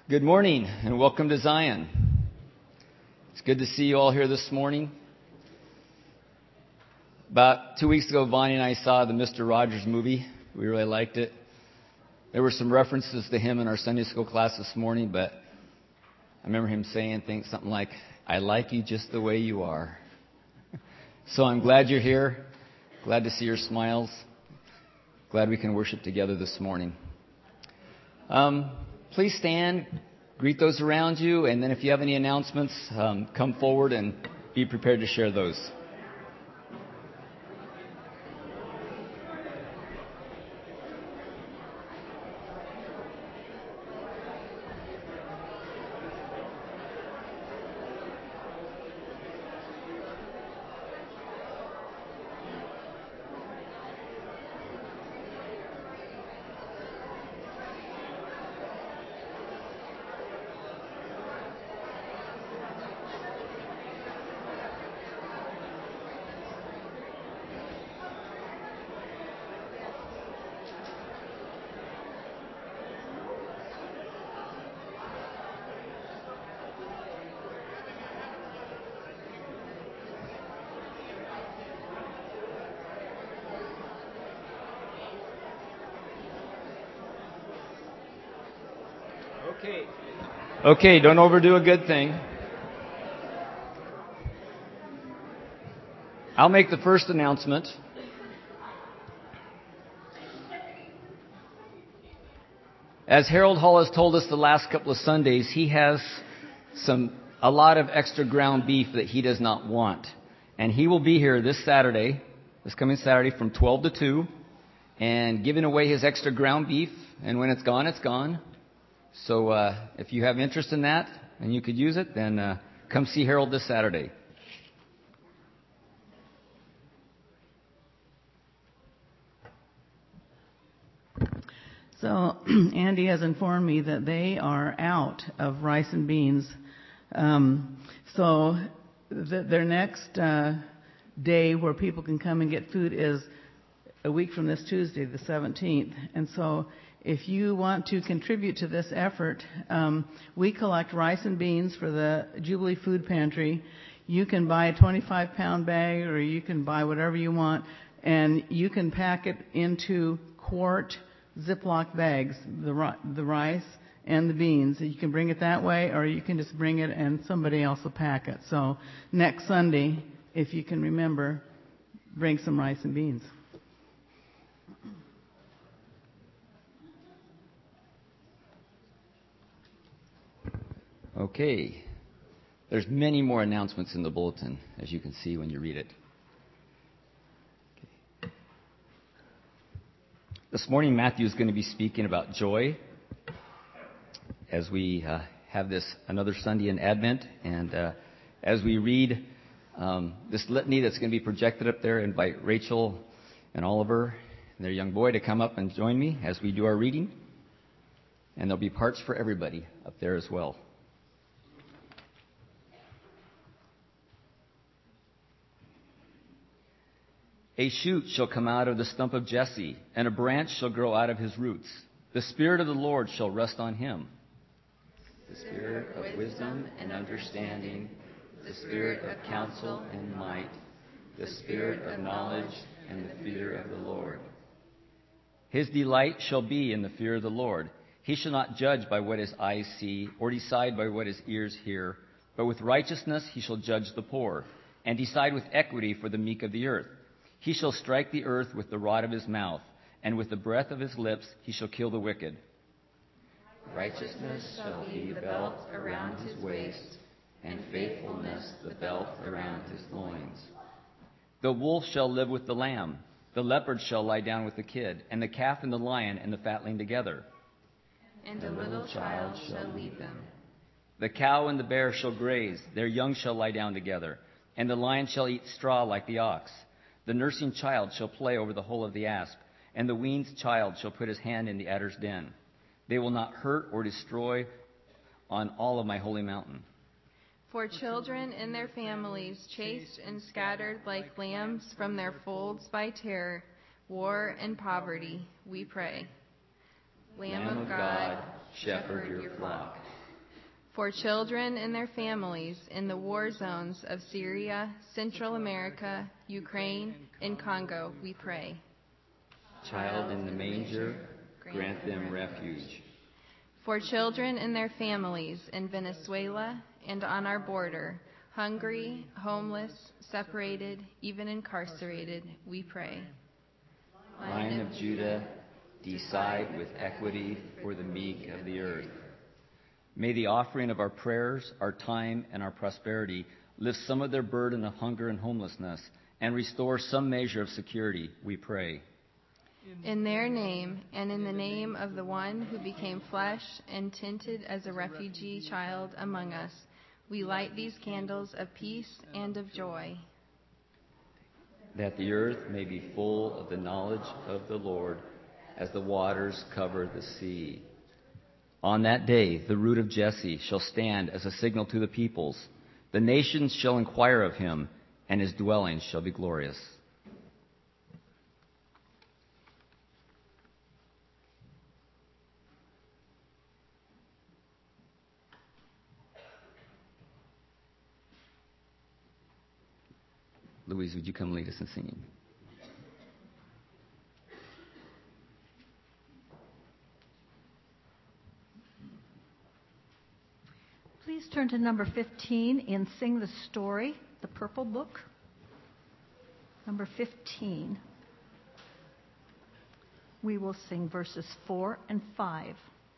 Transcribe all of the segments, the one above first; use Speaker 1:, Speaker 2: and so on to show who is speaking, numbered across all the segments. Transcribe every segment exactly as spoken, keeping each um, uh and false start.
Speaker 1: Good morning and welcome to Zion. It's good to see you all here this morning. About two weeks ago, Bonnie and I saw the Mister Rogers movie. We really liked it. There were some references to him in our Sunday school class this morning, but I remember him saying things something like, "I like you just the way you are." So I'm glad you're here. Glad to see your smiles. Glad we can worship together this morning. Um, Please stand, greet those around you, and then if you have any announcements, um, come forward and be prepared to share those. Okay. Okay, don't overdo a good thing. I'll make the first announcement. As Harold Hall has told us the last couple of Sundays, he has some a lot of extra ground beef that he does not want. And he will be here this Saturday, this coming Saturday from twelve to two, and giving away his extra ground beef. And when it's gone, it's gone. So uh, if you have interest in that and you could use it, then uh, come see Harold this Saturday.
Speaker 2: So Andy has informed me that they are out of rice and beans. Um, so the, their next uh, day where people can come and get food is a week from this Tuesday, the seventeenth. And so if you want to contribute to this effort, um, we collect rice and beans for the Jubilee Food Pantry. You can buy a twenty-five pound bag or you can buy whatever you want, and you can pack it into quart Ziploc bags, the, the rice and the beans. You can bring it that way, or you can just bring it and somebody else will pack it. So next Sunday, if you can remember, bring some rice and beans.
Speaker 1: Okay. There's many more announcements in the bulletin, as you can see when you read it. Okay. This morning, Matthew is going to be speaking about joy as we uh, have this another Sunday in Advent. And uh, as we read um, this litany that's going to be projected up there, invite Rachel and Oliver and their young boy to come up and join me as we do our reading. And there'll be parts for everybody up there as well. A shoot shall come out of the stump of Jesse, and a branch shall grow out of his roots. The Spirit of the Lord shall rest on him. The Spirit of wisdom and understanding, the Spirit of counsel and might, the Spirit of knowledge and the fear of the Lord. His delight shall be in the fear of the Lord. He shall not judge by what his eyes see, or decide by what his ears hear, but with righteousness he shall judge the poor, and decide with equity for the meek of the earth. He shall strike the earth with the rod of his mouth, and with the breath of his lips he shall kill the wicked. Righteousness shall be the belt around his waist, and faithfulness the belt around his loins. The wolf shall live with the lamb, the leopard shall lie down with the kid, and the calf and the lion and the fatling together.
Speaker 3: And a little child shall lead them.
Speaker 1: The cow and the bear shall graze, their young shall lie down together, and the lion shall eat straw like the ox. The nursing child shall play over the hole of the asp, and the weaned child shall put his hand in the adder's den. They will not hurt or destroy on all of my holy mountain.
Speaker 3: For children and their families, chased and scattered like lambs from their folds by terror, war and poverty, we pray.
Speaker 1: Lamb of God, shepherd your flock.
Speaker 3: For children and their families in the war zones of Syria, Central America, Ukraine, and Congo, we pray.
Speaker 1: Child in the manger, grant them refuge.
Speaker 3: For children and their families in Venezuela and on our border, hungry, homeless, separated, even incarcerated, we pray.
Speaker 1: Lion of Judah, decide with equity for the meek of the earth. May the offering of our prayers, our time, and our prosperity lift some of their burden of hunger and homelessness and restore some measure of security, we pray.
Speaker 3: In their name and in the name of the one who became flesh and tinted as a refugee child among us, we light these candles of peace and of joy.
Speaker 1: That the earth may be full of the knowledge of the Lord as the waters cover the sea. On that day, the root of Jesse shall stand as a signal to the peoples. The nations shall inquire of him, and his dwelling shall be glorious. Louise, would you come lead us in singing?
Speaker 4: Please turn to number fifteen in Sing the Story, the Purple Book. Number fifteen. We will sing verses four and five.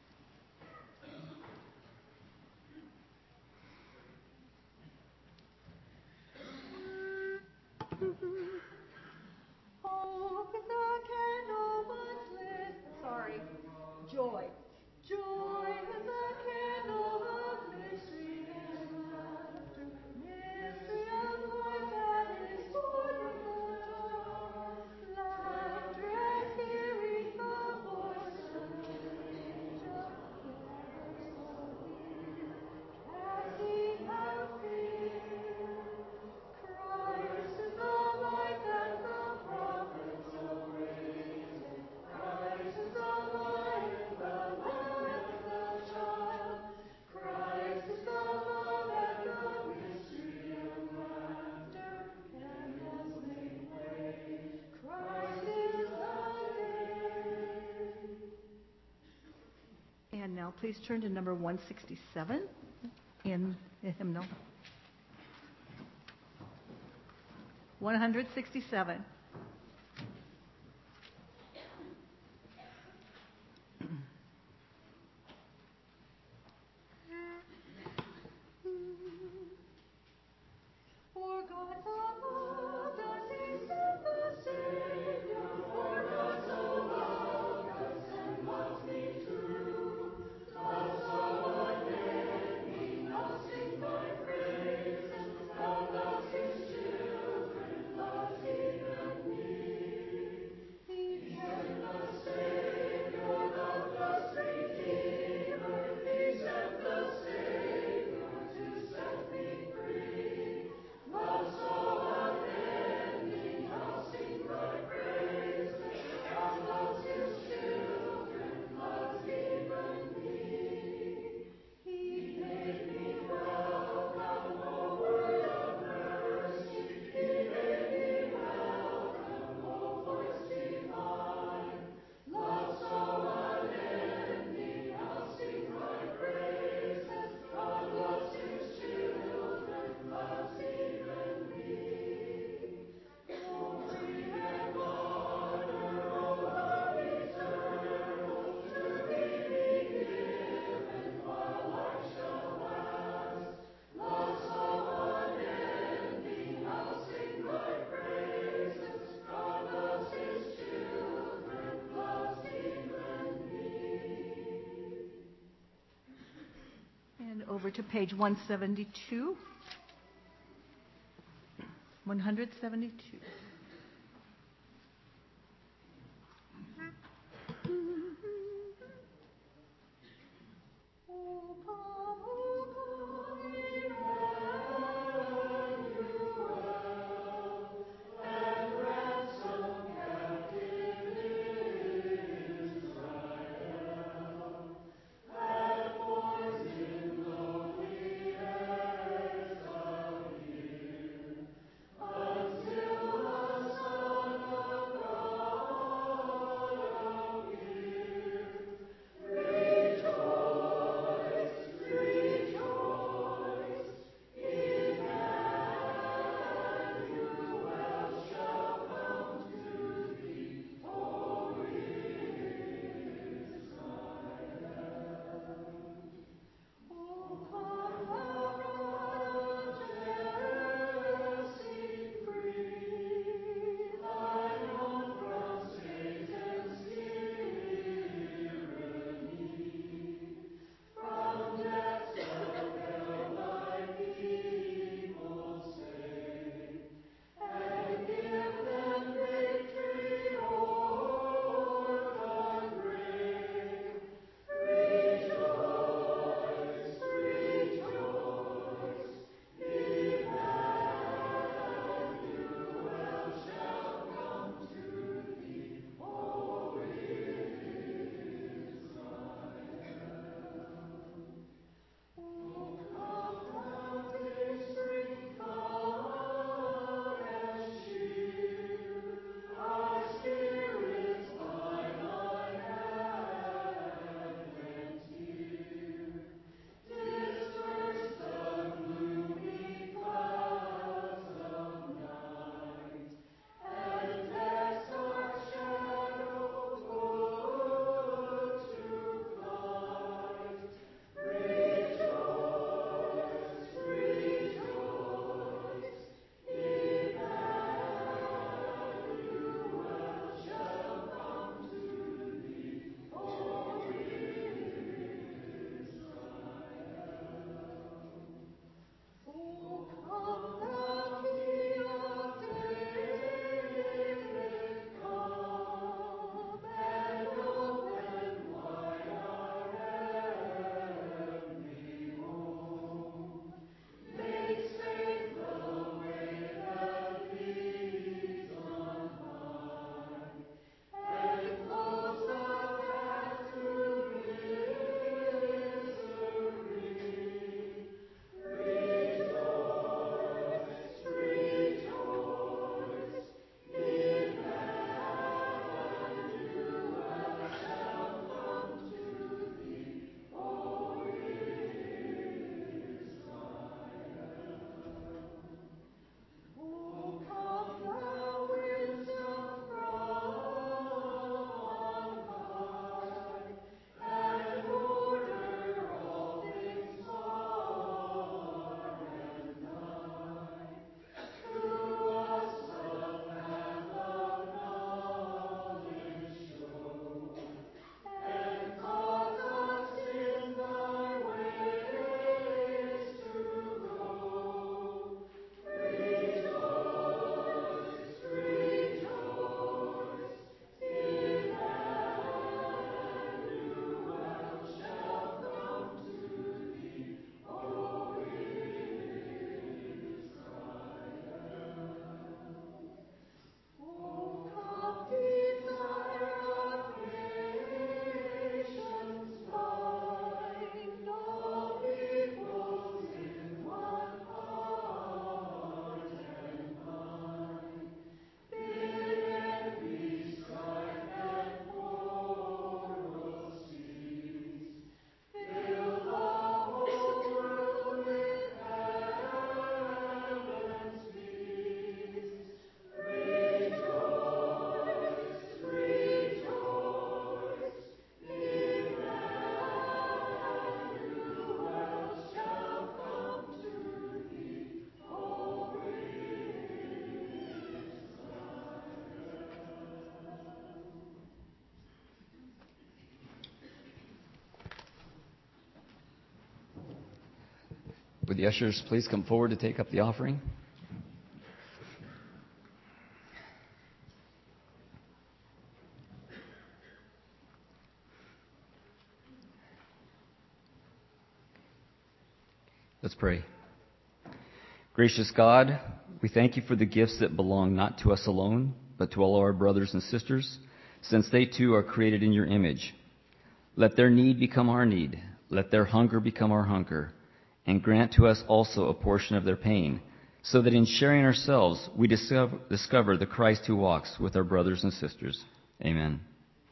Speaker 4: Open the candle, what's lit? Sorry. Joy. Joy in the candle of mystery and laughter. Mystery of life that is born in the dawn. Laughter and hearing the voice of the angel. Casting out fear. Christ is the light that the prophets have raised. Christ is the light, the Lamb and the child. Christ is the love and the mystery and laughter, candles made way. Christ is the day. And now please turn to number one sixty-seven in the hymnal. one sixty-seven. For God so loved us, he sent the Savior. For God so loved us and loves me true. Love so unending, I'll sing thy praises. God loves his children, loves even me. He sent the Savior, the blessed Redeemer. He sent the Savior to set me free. Love so unending, I'll sing thy praises. God loves his children, loves even me. He made me welcome, O word of mercy. He made me welcome, O voice divine. Love so unending, I'll sing thy praises. God loves his children, loves even me. Glory and honor, O love eternal, to thee be given while life shall last. Love so unending, I'll sing thy praises. God loves his children, loves even me. And over to page one seventy-two. one seventy-two. O come, O come, Emmanuel, and ransom captive Israel, and boys in the
Speaker 1: Would the ushers please come forward to take up the offering? Let's pray. Gracious God, we thank you for the gifts that belong not to us alone, but to all our brothers and sisters, since they too are created in your image. Let their need become our need. Let their hunger become our hunger. And grant to us also a portion of their pain, so that in sharing ourselves we discover, discover the Christ who walks with our brothers and sisters. Amen.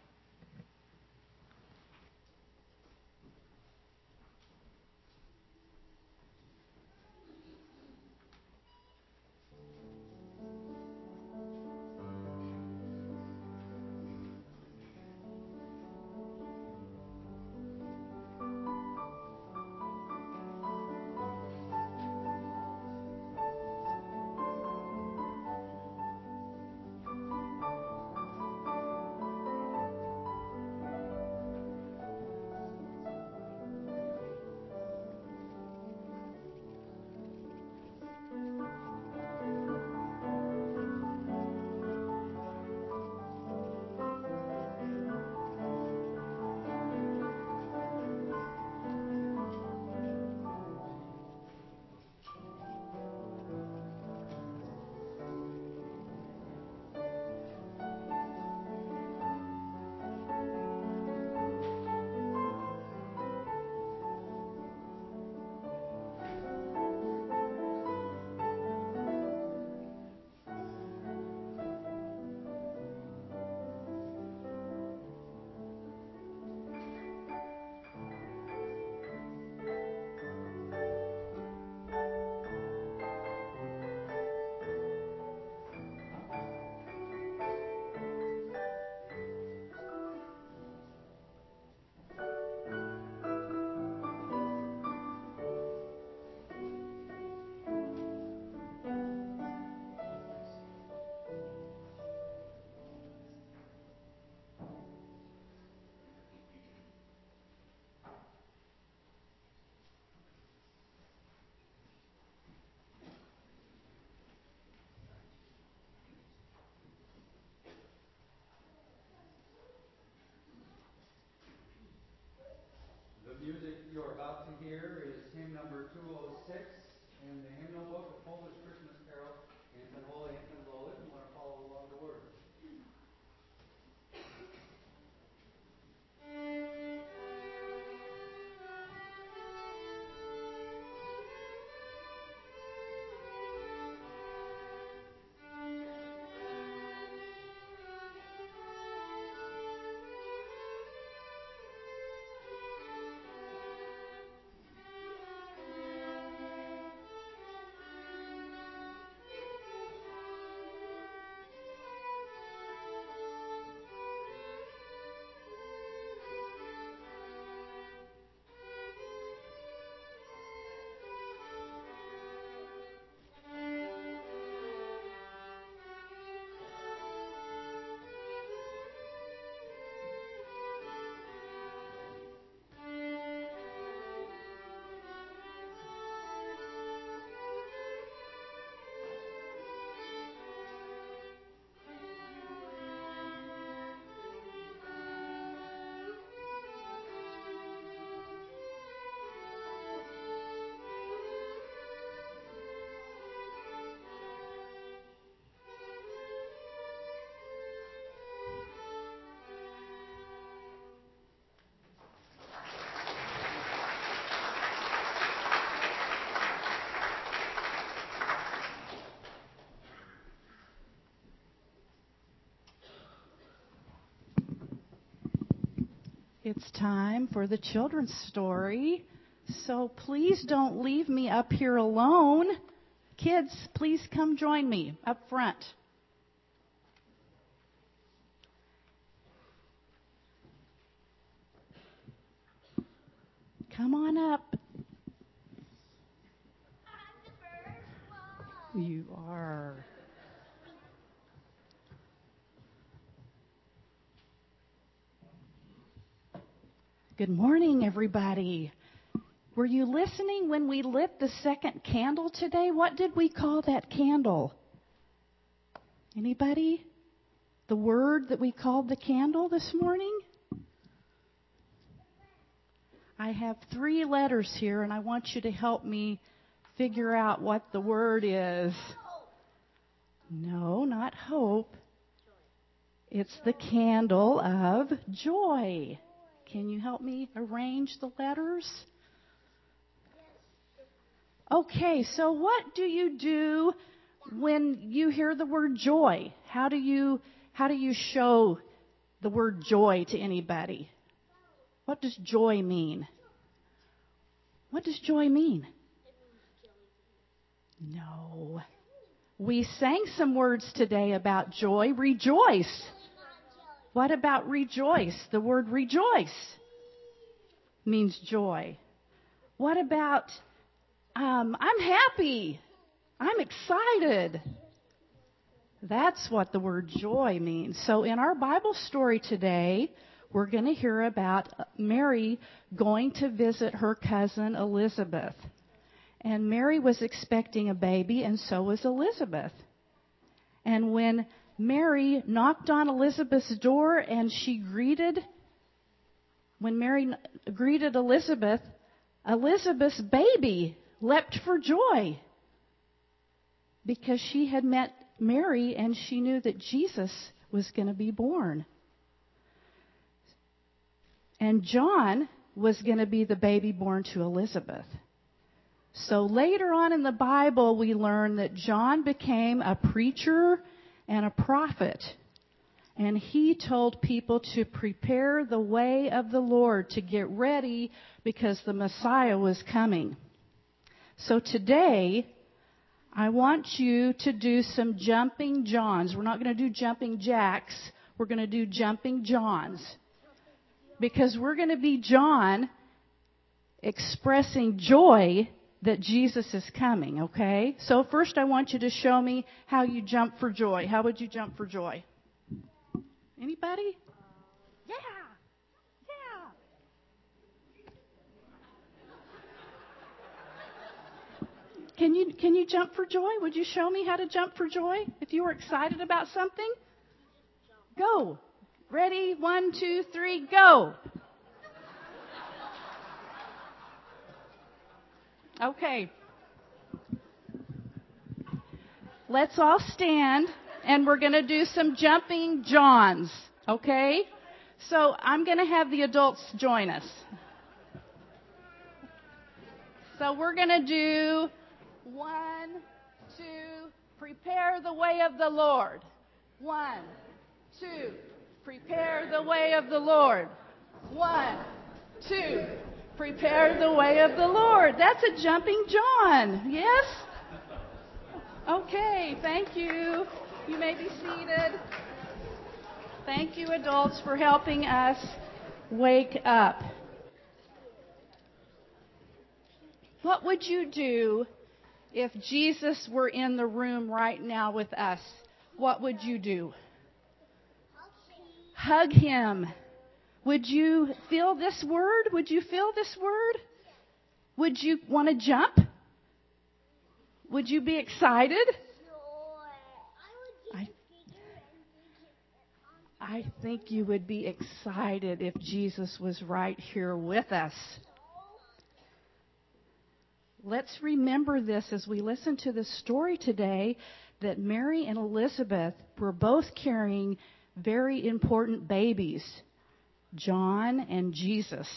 Speaker 1: The music you're about to hear is hymn number two oh six in the hymnal book of Polish Christmas Carol. And holy and low, if you want to follow along the words.
Speaker 5: It's time for the children's story. So please don't leave me up here alone. Kids, please come join me up front. Come on up. You are. Good morning, everybody. Were you listening when we lit the second candle today? What did we call that candle? Anybody? The word that we called the candle this morning? I have three letters here, and I want you to help me figure out what the word is. No, not hope. It's the candle of joy. Can you help me arrange the letters? Okay, so what do you do when you hear the word joy? How do you how do you show the word joy to anybody? What does joy mean? What does joy mean? No. We sang some words today about joy. Rejoice. What about rejoice? The word rejoice means joy. What about um, I'm happy? I'm excited. That's what the word joy means. So in our Bible story today, we're going to hear about Mary going to visit her cousin Elizabeth. And Mary was expecting a baby, and so was Elizabeth. And when Mary knocked on Elizabeth's door and she greeted, when Mary greeted Elizabeth, Elizabeth's baby leapt for joy because she had met Mary and she knew that Jesus was going to be born. And John was going to be the baby born to Elizabeth. So later on in the Bible, we learn that John became a preacher and a prophet. And he told people to prepare the way of the Lord, to get ready because the Messiah was coming. So today, I want you to do some jumping Johns. We're not going to do jumping jacks. We're going to do jumping Johns. Because we're going to be John expressing joy that Jesus is coming, okay? So first I want you to show me how you jump for joy. How would you jump for joy? Anybody? Yeah. Yeah. Can you can you jump for joy? Would you show me how to jump for joy? If you were excited about something? Go. Ready? One, two, three, go. Okay. Let's all stand, and we're going to do some jumping Johns, okay? So I'm going to have the adults join us. So we're going to do one, two, prepare the way of the Lord. One, two, prepare the way of the Lord. One, two, prepare the way of the Lord. That's a jumping John. Yes? Okay, thank you. You may be seated. Thank you, adults, for helping us wake up. What would you do if Jesus were in the room right now with us? What would you do? Hug him. Would you feel this word? Would you feel this word? Would you want to jump? Would you be excited? I, I think you would be excited if Jesus was right here with us. Let's remember this as we listen to the story today, that Mary and Elizabeth were both carrying very important babies, John and Jesus.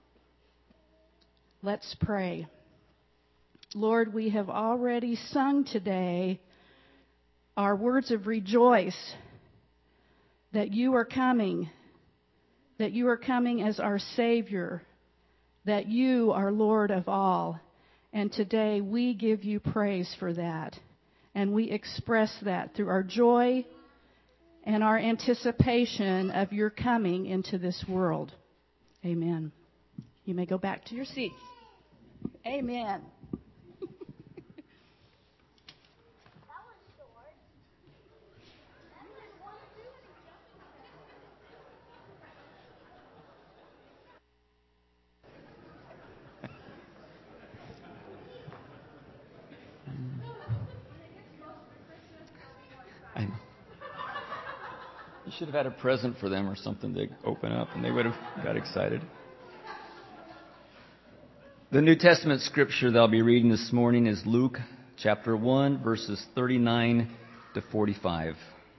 Speaker 5: Let's pray. Lord, we have already sung today our words of rejoice that you are coming, that you are coming as our Savior, that you are Lord of all. And today we give you praise for that. And we express that through our joy and our anticipation of your coming into this world. Amen. You may go back to your seats. Amen.
Speaker 1: should have had a present for them or something to open up, and they would have got excited. The New Testament scripture that I'll be reading this morning is Luke chapter one, verses thirty-nine to forty-five.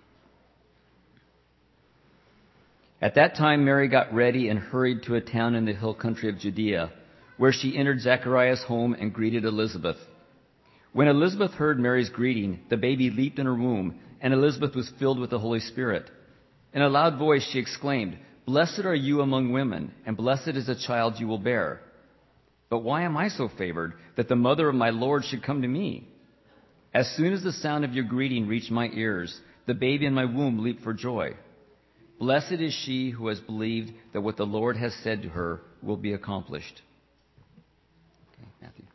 Speaker 1: At that time, Mary got ready and hurried to a town in the hill country of Judea, where she entered Zechariah's home and greeted Elizabeth. When Elizabeth heard Mary's greeting, the baby leaped in her womb, and Elizabeth was filled with the Holy Spirit. In a loud voice she exclaimed, "Blessed are you among women, and blessed is the child you will bear. But why am I so favored that the mother of my Lord should come to me? As soon as the sound of your greeting reached my ears, the baby in my womb leaped for joy. Blessed is she who has believed that what the Lord has said to her will be accomplished." Okay, Matthew.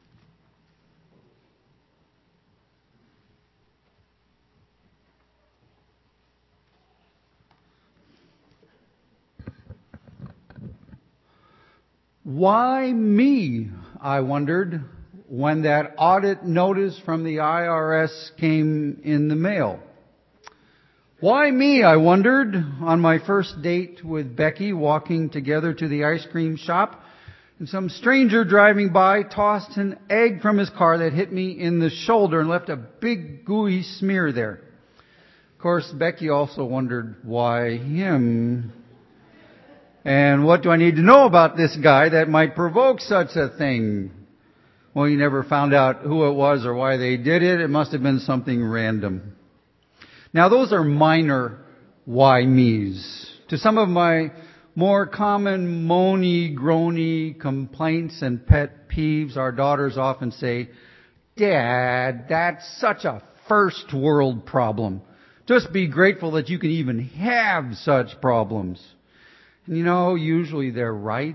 Speaker 6: Why me, I wondered, when that audit notice from the I R S came in the mail. Why me, I wondered, on my first date with Becky, walking together to the ice cream shop, and some stranger driving by tossed an egg from his car that hit me in the shoulder and left a big gooey smear there. Of course, Becky also wondered, why him? And what do I need to know about this guy that might provoke such a thing? Well, you never found out who it was or why they did it. It must have been something random. Now, those are minor why me's. To some of my more common moany, groany complaints and pet peeves, our daughters often say, "Dad, that's such a first world problem. Just be grateful that you can even have such problems." And you know, usually they're right.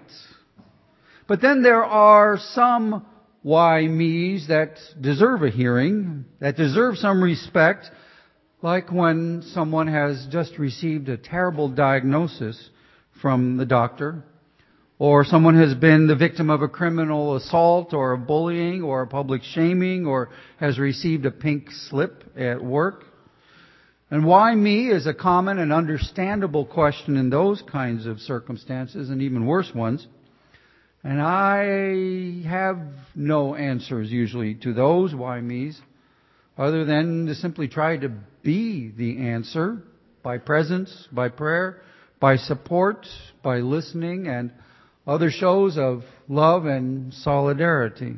Speaker 6: But then there are some why me's that deserve a hearing, that deserve some respect, like when someone has just received a terrible diagnosis from the doctor, or someone has been the victim of a criminal assault or a bullying or a public shaming, or has received a pink slip at work. And why me is a common and understandable question in those kinds of circumstances, and even worse ones. And I have no answers usually to those why me's, other than to simply try to be the answer by presence, by prayer, by support, by listening, and other shows of love and solidarity.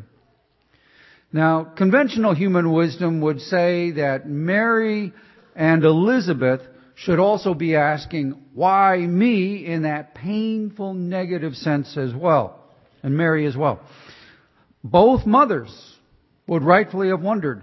Speaker 6: Now, conventional human wisdom would say that Mary and Elizabeth should also be asking, why me, in that painful negative sense as well, and Mary as well. Both mothers would rightfully have wondered,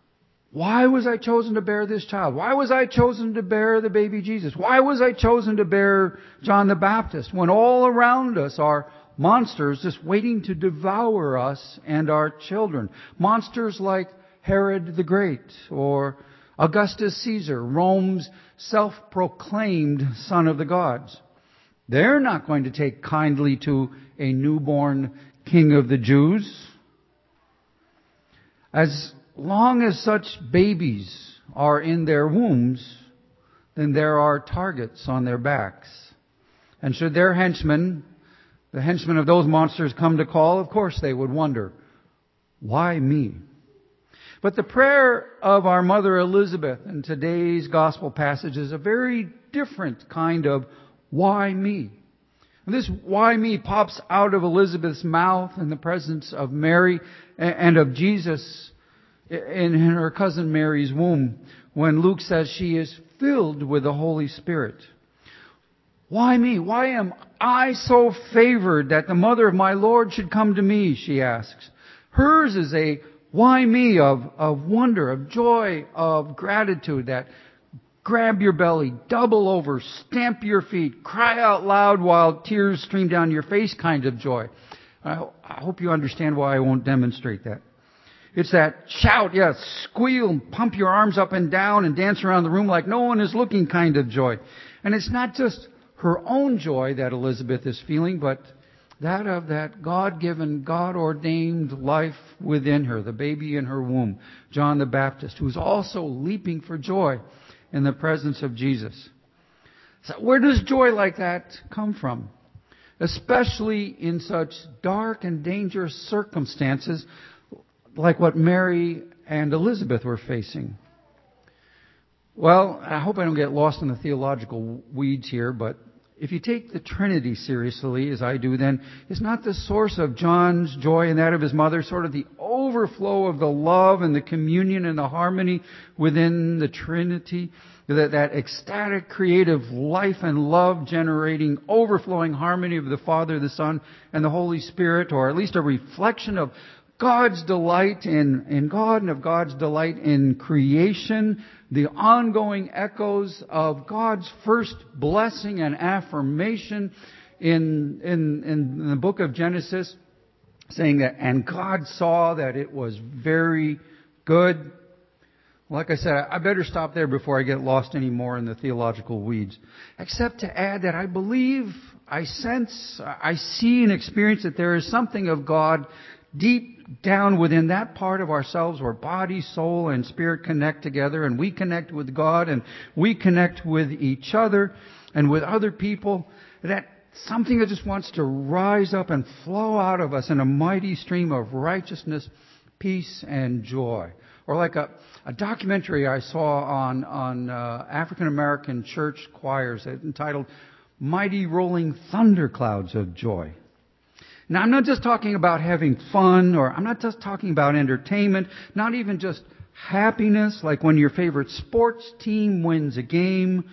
Speaker 6: why was I chosen to bear this child? Why was I chosen to bear the baby Jesus? Why was I chosen to bear John the Baptist when all around us are monsters just waiting to devour us and our children? Monsters like Herod the Great, or Augustus Caesar, Rome's self-proclaimed son of the gods. They're not going to take kindly to a newborn king of the Jews. As long as such babies are in their wombs, then there are targets on their backs. And should their henchmen, the henchmen of those monsters, come to call, of course they would wonder, why me? But the prayer of our mother Elizabeth in today's gospel passage is a very different kind of why me. And this why me pops out of Elizabeth's mouth in the presence of Mary and of Jesus in her cousin Mary's womb when Luke says she is filled with the Holy Spirit. Why me? Why am I so favored that the mother of my Lord should come to me, she asks. Hers is a why me of, of wonder, of joy, of gratitude that grab your belly, double over, stamp your feet, cry out loud while tears stream down your face kind of joy. I, ho- I hope you understand why I won't demonstrate that. It's that shout, yes, squeal, pump your arms up and down and dance around the room like no one is looking kind of joy. And it's not just her own joy that Elizabeth is feeling, but that of that God-given, God-ordained life within her, the baby in her womb, John the Baptist, who's also leaping for joy in the presence of Jesus. So where does joy like that come from? Especially in such dark and dangerous circumstances like what Mary and Elizabeth were facing. Well, I hope I don't get lost in the theological weeds here, but if you take the Trinity seriously, as I do, then is not the source of John's joy and that of his mother sort of the overflow of the love and the communion and the harmony within the Trinity? That, that ecstatic, creative life and love generating, overflowing harmony of the Father, the Son, and the Holy Spirit, or at least a reflection of God's delight in, in God and of God's delight in creation, the ongoing echoes of God's first blessing and affirmation in, in, in the book of Genesis, saying that, and God saw that it was very good. Like I said, I better stop there before I get lost any more in the theological weeds. Except to add that I believe, I sense, I see and experience that there is something of God deep down within that part of ourselves where body, soul, and spirit connect together, and we connect with God, and we connect with each other and with other people. That something that just wants to rise up and flow out of us in a mighty stream of righteousness, peace, and joy. Or like a, a documentary I saw on, on uh, African American church choirs entitled Mighty Rolling Thunderclouds of Joy. Now, I'm not just talking about having fun, or I'm not just talking about entertainment, not even just happiness, like when your favorite sports team wins a game.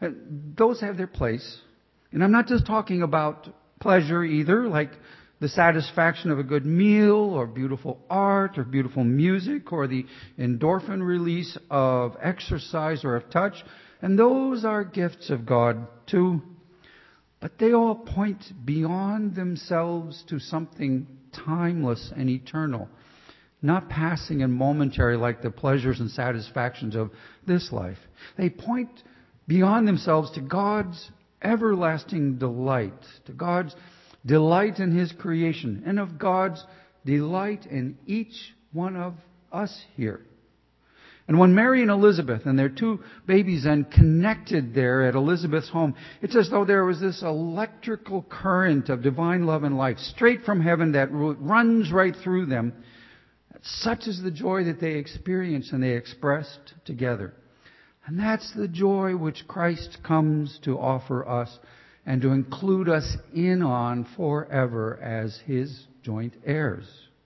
Speaker 6: Those have their place. And I'm not just talking about pleasure either, like the satisfaction of a good meal, or beautiful art, or beautiful music, or the endorphin release of exercise or of touch. And those are gifts of God too. But they all point beyond themselves to something timeless and eternal, not passing and momentary like the pleasures and satisfactions of this life. They point beyond themselves to God's everlasting delight, to God's delight in His creation, and of God's delight in each one of us here. And when Mary and Elizabeth and their two babies then connected there at Elizabeth's home, it's as though there was this electrical current of divine love and life straight from heaven that runs right through them. Such is the joy that they experienced and they expressed together. And that's the joy which Christ comes to offer us and to include us in on forever as His joint heirs.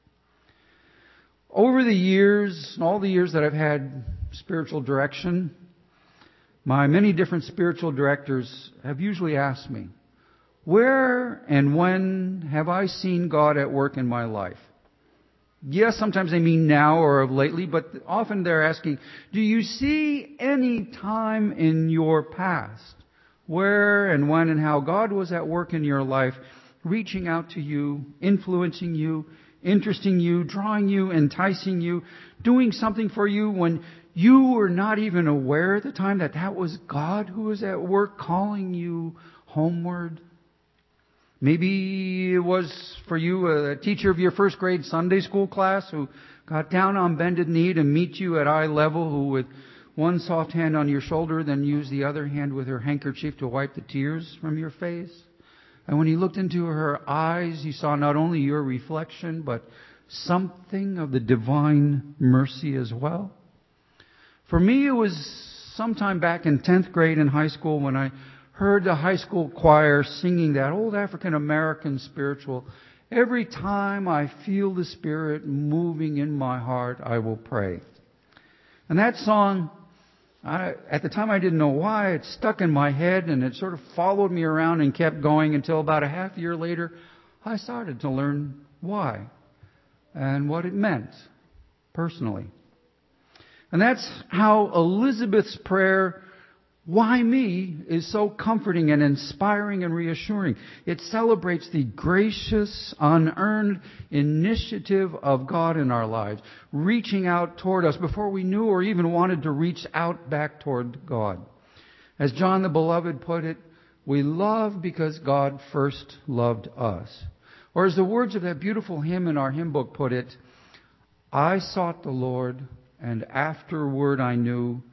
Speaker 6: Over the years, all the years that I've had spiritual direction, my many different spiritual directors have usually asked me, where and when have I seen God at work in my life? Yes, sometimes they mean now or of lately, but often they're asking, do you see any time in your past where and when and how God was at work in your life, reaching out to you, influencing you, interesting you, drawing you, enticing you, doing something for you when you were not even aware at the time that that was God who was at work calling you homeward? Maybe it was for you a teacher of your first grade Sunday school class who got down on bended knee to meet you at eye level, who with one soft hand on your shoulder then used the other hand with her handkerchief to wipe the tears from your face. And when he looked into her eyes, he saw not only your reflection, but something of the divine mercy as well. For me, it was sometime back in tenth grade in high school when I heard the high school choir singing that old African American spiritual, every time I feel the Spirit moving in my heart, I will pray. And that song, I, at the time I didn't know why, it stuck in my head and it sort of followed me around and kept going until about a half year later, I started to learn why and what it meant personally. And that's how Elizabeth's prayer, why me, is so comforting and inspiring and reassuring. It celebrates the gracious, unearned initiative of God in our lives, reaching out toward us before we knew or even wanted to reach out back toward God. As John the Beloved put it, we love because God first loved us. Or as the words of that beautiful hymn in our hymn book put it, I sought the Lord, and afterward I knew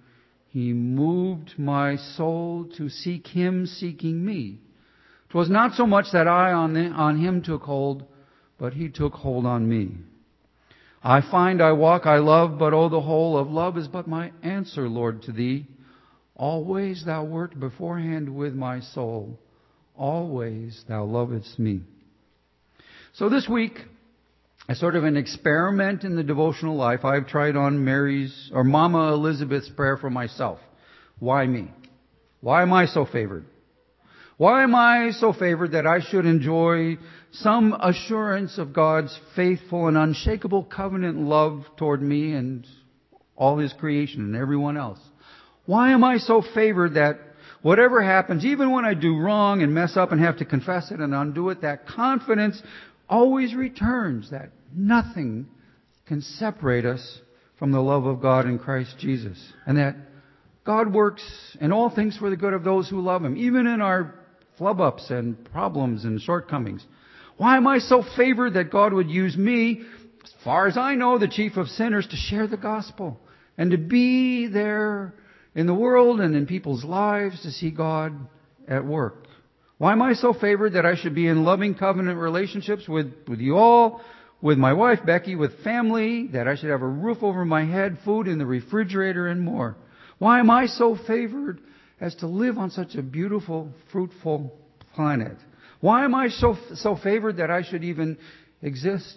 Speaker 6: He moved my soul to seek Him seeking me. 'Twas not so much that I on, the, on Him took hold, but He took hold on me. I find, I walk, I love, but oh, the whole of love is but my answer, Lord, to Thee. Always Thou wert beforehand with my soul. Always Thou lovedst me. So this week, as sort of an experiment in the devotional life, I've tried on Mary's or Mama Elizabeth's prayer for myself. Why me? Why am I so favored? Why am I so favored that I should enjoy some assurance of God's faithful and unshakable covenant love toward me and all His creation and everyone else? Why am I so favored that whatever happens, even when I do wrong and mess up and have to confess it and undo it, that confidence always returns, that nothing can separate us from the love of God in Christ Jesus. And that God works in all things for the good of those who love Him, even in our flub-ups and problems and shortcomings. Why am I so favored that God would use me, as far as I know, the chief of sinners, to share the gospel and to be there in the world and in people's lives to see God at work? Why am I so favored that I should be in loving covenant relationships with, with you all, with my wife Becky, with family, that I should have a roof over my head, food in the refrigerator, and more? Why am I so favored as to live on such a beautiful, fruitful planet? Why am I so so favored that I should even exist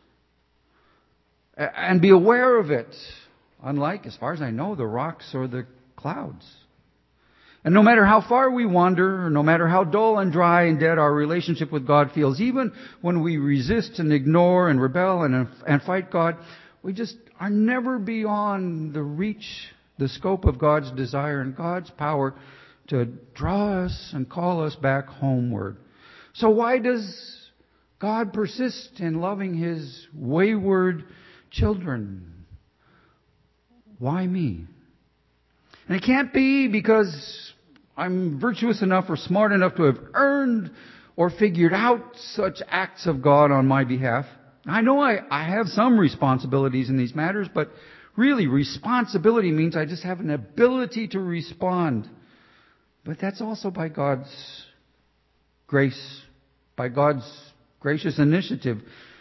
Speaker 6: and be aware of it, unlike, as far as I know, the rocks or the clouds? And no matter how far we wander, or no matter how dull and dry and dead our relationship with God feels, even when we resist and ignore and rebel and, and fight God, we just are never beyond the reach, the scope of God's desire and God's power to draw us and call us back homeward. So why does God persist in loving His wayward children? Why me? And it can't be because I'm virtuous enough or smart enough to have earned or figured out such acts of God on my behalf. I know I, I have some responsibilities in these matters, but really responsibility means I just have an ability to respond. But that's also by God's grace, by God's gracious initiative.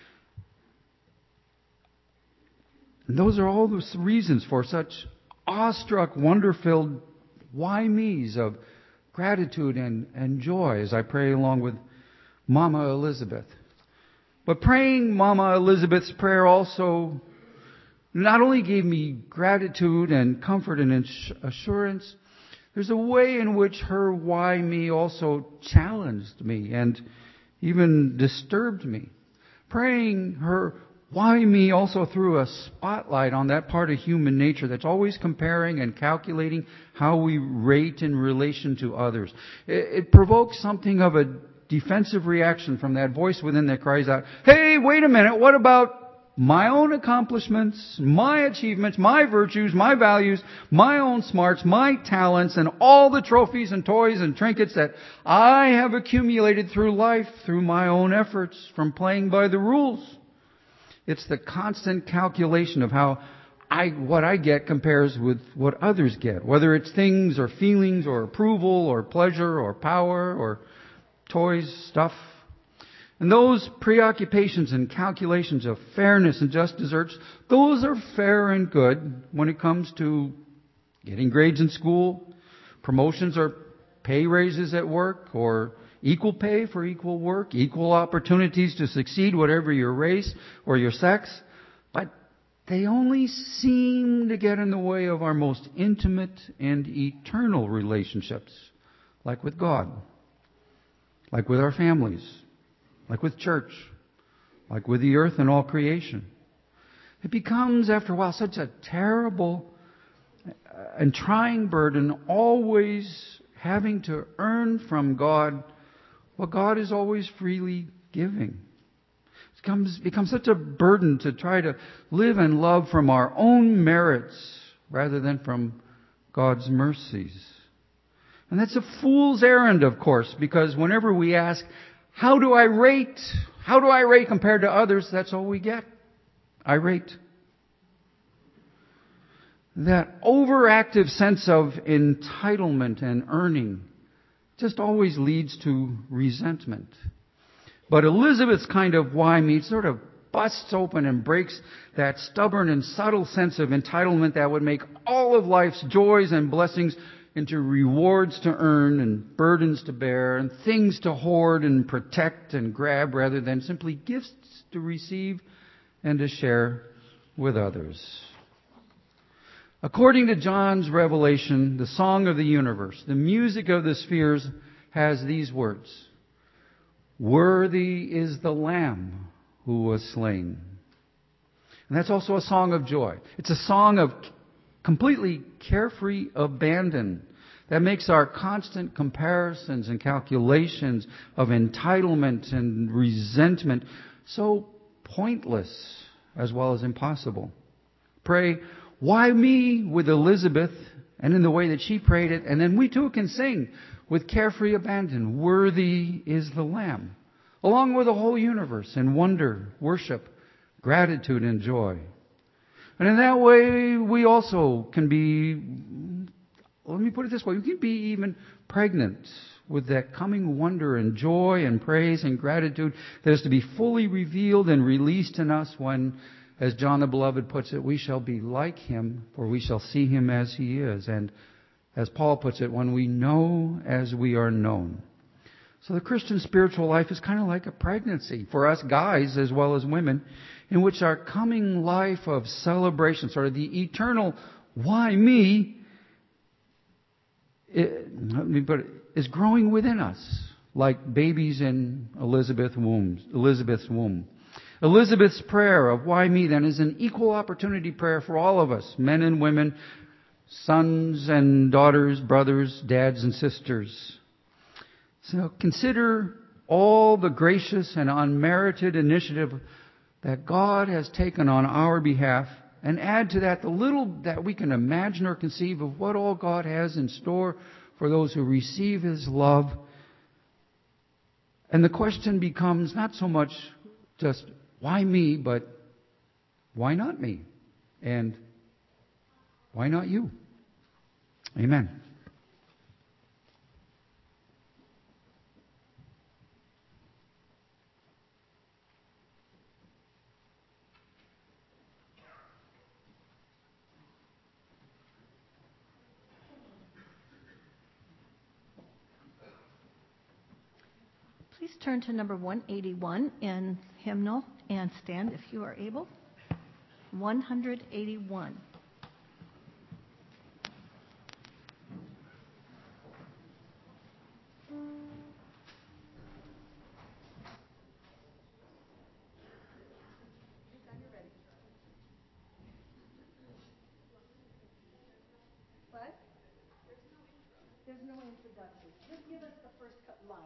Speaker 6: And those are all the reasons for such awestruck, wonder-filled why me's of gratitude and, and joy as I pray along with Mama Elizabeth. But praying Mama Elizabeth's prayer also not only gave me gratitude and comfort and assurance, there's a way in which her why me also challenged me and even disturbed me. Praying her why me also threw a spotlight on that part of human nature that's always comparing and calculating how we rate in relation to others. It, it provokes something of a defensive reaction from that voice within that cries out, "Hey, wait a minute, what about my own accomplishments, my achievements, my virtues, my values, my own smarts, my talents, and all the trophies and toys and trinkets that I have accumulated through life, through my own efforts, from playing by the rules?" It's the constant calculation of how I, what I get compares with what others get, whether it's things or feelings or approval or pleasure or power or toys, stuff. And those preoccupations and calculations of fairness and just desserts, those are fair and good when it comes to getting grades in school, promotions or pay raises at work, or equal pay for equal work, equal opportunities to succeed, whatever your race or your sex. But they only seem to get in the way of our most intimate and eternal relationships, like with God, like with our families, like with church, like with the earth and all creation. It becomes, after a while, such a terrible and trying burden, always having to earn from God what God is always freely giving. It becomes, becomes such a burden to try to live and love from our own merits rather than from God's mercies. And that's a fool's errand, of course, because whenever we ask, how do I rate? How do I rate compared to others? That's all we get. I rate. that overactive sense of entitlement and earning just always leads to resentment. But Elizabeth's kind of why me sort of busts open and breaks that stubborn and subtle sense of entitlement that would make all of life's joys and blessings into rewards to earn and burdens to bear and things to hoard and protect and grab rather than simply gifts to receive and to share with others. According to John's revelation, the song of the universe, the music of the spheres has these words: "Worthy is the Lamb who was slain." And that's also a song of joy. It's a song of completely carefree abandon that makes our constant comparisons and calculations of entitlement and resentment so pointless as well as impossible. Pray, "Why me?" with Elizabeth and in the way that she prayed it, and then we too can sing with carefree abandon, "Worthy is the Lamb," along with the whole universe in wonder, worship, gratitude, and joy. And in that way, we also can be, let me put it this way, we can be even pregnant with that coming wonder and joy and praise and gratitude that is to be fully revealed and released in us when, as John the Beloved puts it, we shall be like Him, for we shall see Him as He is. And as Paul puts it, when we know as we are known. So the Christian spiritual life is kind of like a pregnancy for us guys as well as women, in which our coming life of celebration, sort of the eternal "why me," it, let me put it, is growing within us like babies in Elizabeth's womb. Elizabeth's womb. Elizabeth's prayer of "why me" then is an equal opportunity prayer for all of us, men and women, sons and daughters, brothers, dads and sisters. So consider all the gracious and unmerited initiative that God has taken on our behalf, and add to that the little that we can imagine or conceive of what all God has in store for those who receive His love. And the question becomes not so much just why me, but why not me? And why not you? Amen.
Speaker 4: Please turn to number one eighty-one in hymnal and stand if you are able. one eighty-one. What? There's no introduction. Just give us the first cut line.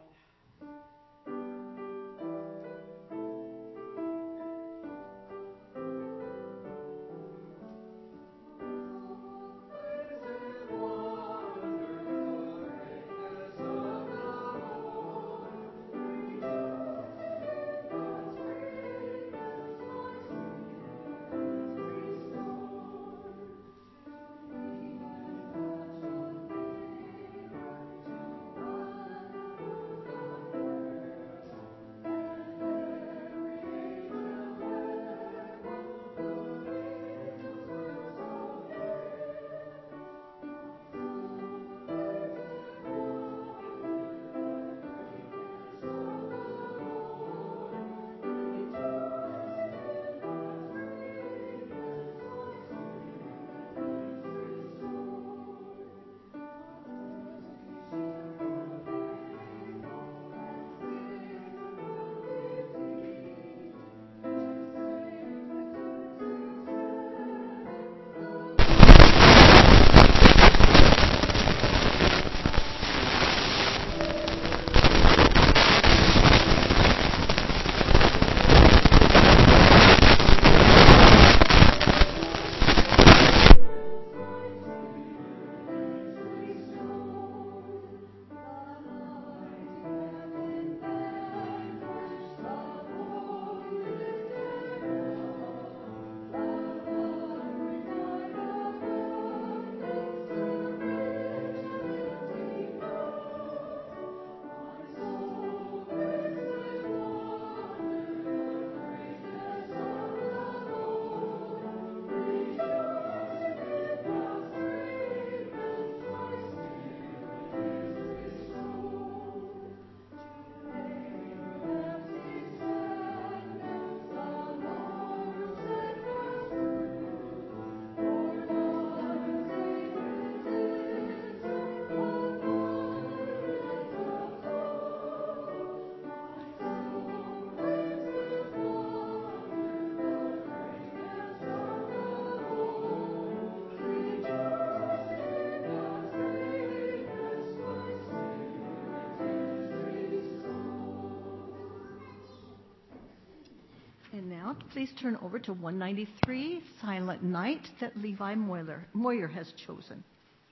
Speaker 4: please turn over to one ninety-three, Silent Night, that Levi Moyer, Moyer has chosen.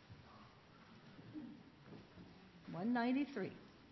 Speaker 4: one ninety-three.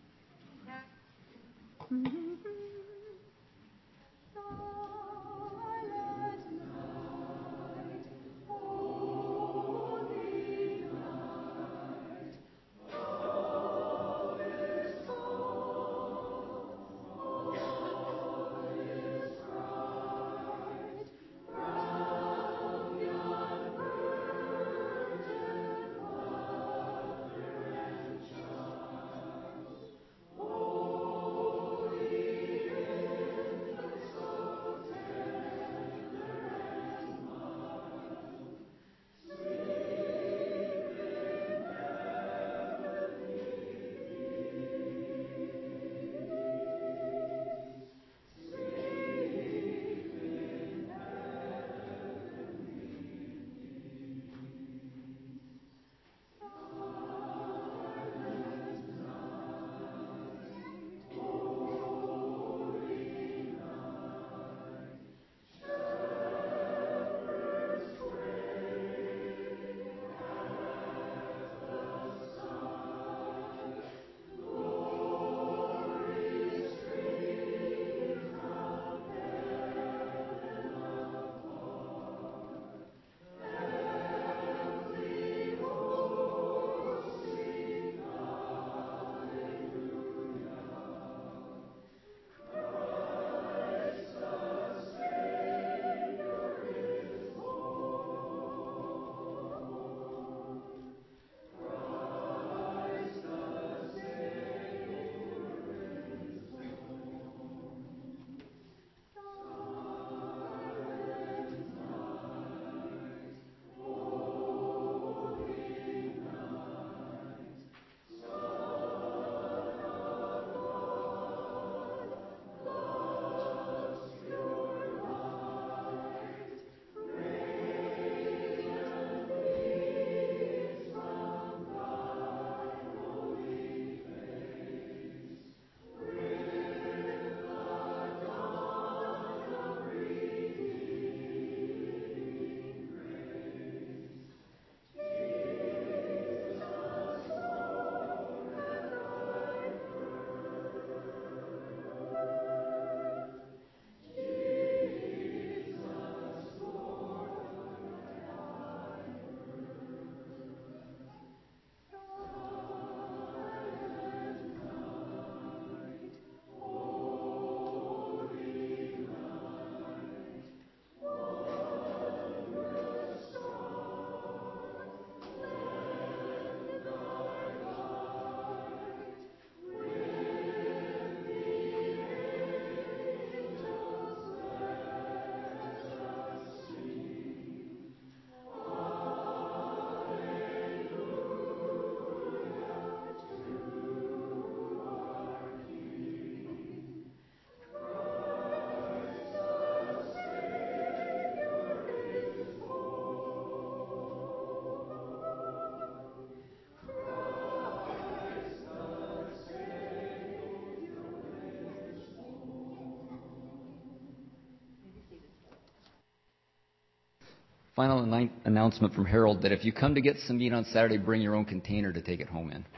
Speaker 1: Final an- announcement from Harold that if you come to get some meat on Saturday, bring your own container to take it home in.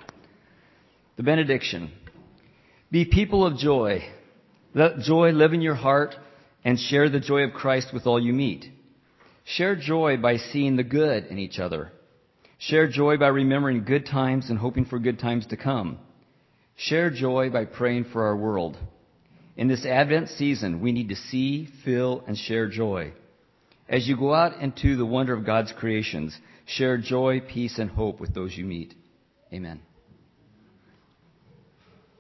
Speaker 1: The benediction. Be people of joy. Let joy live in your heart and share the joy of Christ with all you meet. Share joy by seeing the good in each other. Share joy by remembering good times and hoping for good times to come. Share joy by praying for our world. In this Advent season, we need to see, feel, and share joy. As you go out into the wonder of God's creations, share joy, peace, and hope with those you meet. Amen.